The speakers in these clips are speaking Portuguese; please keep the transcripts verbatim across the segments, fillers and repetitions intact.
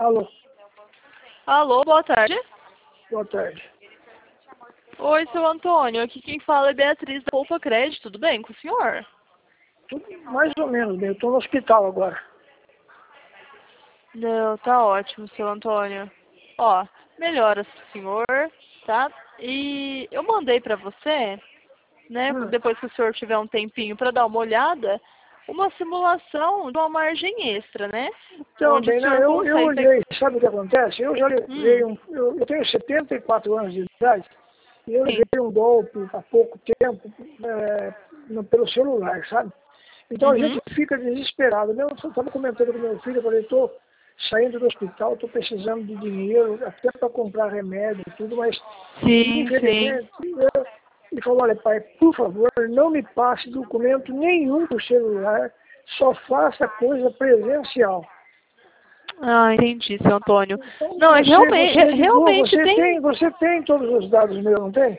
Alô, Alô, boa tarde. boa tarde. Oi, seu Antônio. Aqui quem fala é Beatriz da Poupa Crédito. Tudo bem com o senhor? Tudo mais ou menos bem, eu estou no hospital agora. Não, tá ótimo, seu Antônio. Ó, melhoras pro senhor, tá? E eu mandei pra você, né, Hum. depois que o senhor tiver um tempinho pra dar uma olhada, uma simulação de uma margem extra, né? Então, Onde o bem, não, senhor eu, eu consegue pegar... olhei, sabe o que acontece? Eu já levei Hum, um, eu, eu tenho setenta e quatro anos de idade, e eu levei sim. um golpe há pouco tempo é, no- pelo celular, sabe? Então a gente Uhum. fica desesperado. Eu estava comentando com meu filho, eu falei, estou saindo do hospital, estou precisando de dinheiro, até para comprar remédio e tudo, mas Sim, sim. infelizmente, eu, ele falou, olha pai, por favor, não me passe documento nenhum por celular, só faça coisa presencial. Ah, entendi, seu Antônio. Então Não, é que você, realmente, você ligou, realmente você tem... tem, você tem todos os dados meus, não tem?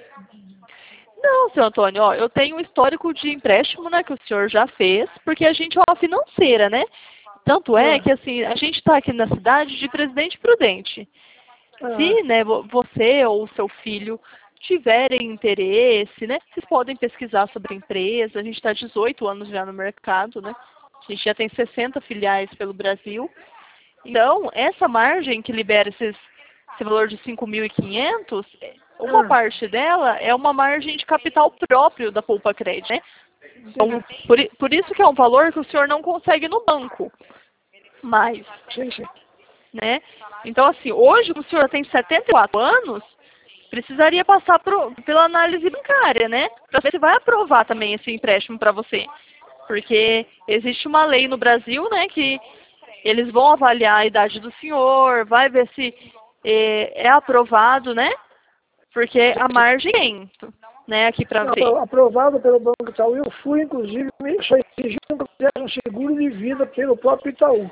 Não, seu Antônio, ó, eu tenho um histórico de empréstimo, né, que o senhor já fez, porque a gente é uma financeira, né? Tanto é Ah, que, assim, a gente está aqui na cidade de Presidente Prudente. ah, Se, né, vo- você ou o seu filho tiverem interesse, né, vocês podem pesquisar sobre a empresa. A gente está há dezoito anos já no mercado, né? A gente já tem sessenta filiais pelo Brasil. Então, essa margem que libera esses, esse valor de cinco mil e quinhentos, uma ah, parte dela é uma margem de capital próprio da Poupa Cred, né? Então, entendi. por, i- por isso que é um valor que o senhor não consegue no banco. Mas, Sim, sim. né? Então, assim, hoje o senhor tem setenta e quatro anos, precisaria passar pro, pela análise bancária, né? Para ver se vai aprovar também esse empréstimo para você. Porque existe uma lei no Brasil, né, que eles vão avaliar a idade do senhor, vai ver se é, é aprovado, né? Porque a margem tem, né, aqui para ver. Apro- Aprovado pelo Banco Itaú, eu fui, inclusive, me- só exigiram que eu fizesse um seguro de vida pelo próprio Itaú.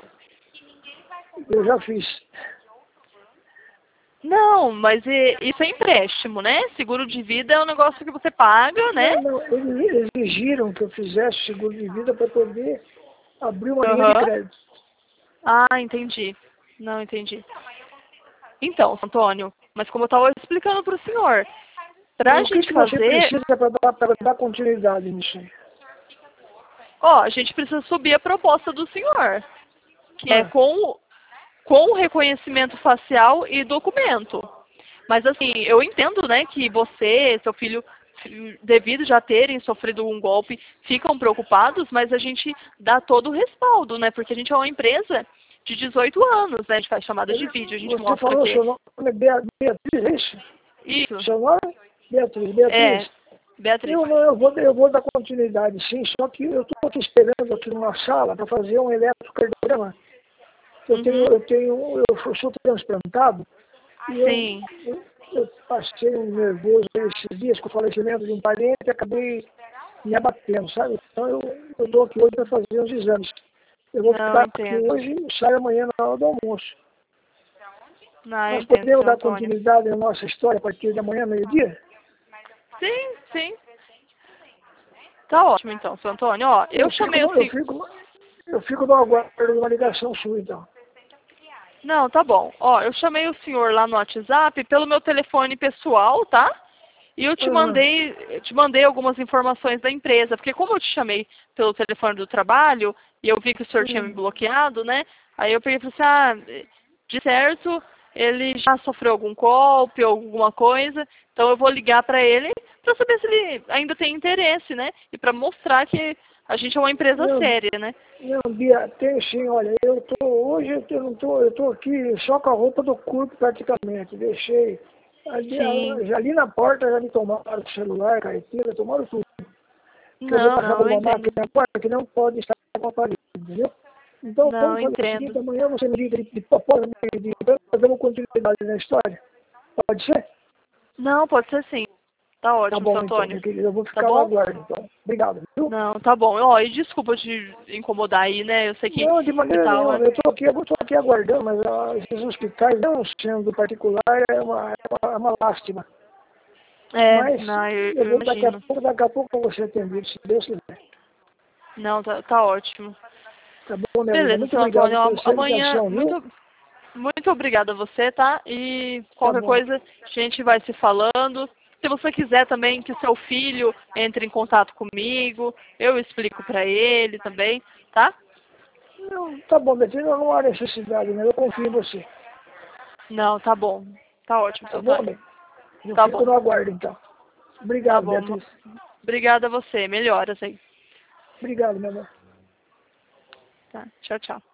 Eu já fiz. Não, mas e- isso é empréstimo, né? Seguro de vida é um negócio que você paga, né? Não, não, eles exigiram que eu fizesse seguro de vida para poder abrir uma linha de Aham. crédito. Ah, entendi. Não entendi. Então, Antônio, mas como eu estava explicando para o senhor, para E a o que, gente que você fazer, precisa para dar, pra dar continuidade nisso aí? ó, a gente precisa subir a proposta do senhor, que é Ah, com, com o reconhecimento facial e documento. Mas assim, eu entendo, né, que você, seu filho, devido já terem sofrido um golpe, ficam preocupados, mas a gente dá todo o respaldo, né? Porque a gente é uma empresa de dezoito anos, né? A gente faz chamadas de vídeo, a gente você mostra falou que seu nome é Bea- Beatriz, é isso? isso Seu nome? Beatriz, é Beatriz. Beatriz. Eu, não, eu, vou, eu vou dar continuidade, sim, só que eu estou aqui esperando aqui numa sala para fazer um eletrocardiograma. Eu tenho, Uhum. eu tenho, eu sou transplantado e eu, Sim. eu, eu passei um nervoso esses dias com o falecimento de um parente e acabei me abatendo, sabe? Então eu estou aqui hoje para fazer os exames. Eu vou Não, ficar aqui entendo. hoje e saio amanhã na hora do almoço. Não, eu Nós entendo, podemos seu dar Antônio. continuidade à nossa história a partir de amanhã, meio-dia? Sim, sim. Tá ótimo então, seu Antônio. Ó, eu Eu fico, chamei o no- eu senhor. fico, eu fico no aguardo de uma ligação sua, então. Não, tá bom. Ó, eu chamei o senhor lá no WhatsApp pelo meu telefone pessoal, tá? E eu te Ah, mandei, eu te mandei algumas informações da empresa, porque como eu te chamei pelo telefone do trabalho e eu vi que o senhor tinha me hum. bloqueado, né? Aí eu peguei e falei assim, ah, de certo, ele já sofreu algum golpe, alguma coisa, então eu vou ligar para ele para saber se ele ainda tem interesse, né? E para mostrar que a gente é uma empresa Não, séria, né? não, Bia, tem sim, olha, eu tô, hoje eu não tô, eu tô aqui só com a roupa do corpo praticamente, deixei, ali, Sim. ali ali na porta já me tomaram o celular, carteira, tomaram tudo, que eu vou Não, passar não, por eu uma entendo. máquina na porta que não pode estar com a parede, entendeu? Então Não, vamos eu fazer o entendo. seguinte, amanhã você me liga de, de, de, de, de, nós damos continuidade na história, pode ser? Não, pode ser sim. Tá Tá ótimo, seu bom então, Antônio. meu querido, eu vou Tá ficar no bom? aguardo então, obrigado, viu? Não, tá bom. Ó, e desculpa te incomodar aí, né? Eu sei que, Não, de que maneira tá nenhuma. uma... Eu estou aqui, eu tô aqui aguardando, mas ah, esses hospitais, não sendo particular, é uma, é uma, é uma lástima. É, Mas não, eu, eu eu vou daqui a imagino. pouco, daqui a pouco eu vou ser atendido, se Deus quiser. Não, tá, tá ótimo. Tá bom, minha linda? Beleza, Muito seu obrigado Antônio. pela Ó, sua amanhã, ligação, viu? muito... Muito obrigada a você, tá? E qualquer bom. coisa a gente vai se falando. Se você quiser também que seu filho entre em contato comigo, eu explico para ele também, tá? Não, tá bom, Betina, não há necessidade, né? Eu confio em você. Não, tá bom. Tá ótimo, Tá seu bom, Tony. Betina? Eu Tá fico bom. no aguardo, então. Tá Obrigado, bom. Beatriz. Obrigada a você. Melhoras aí. Obrigado, meu amor. Tá. Tchau, tchau.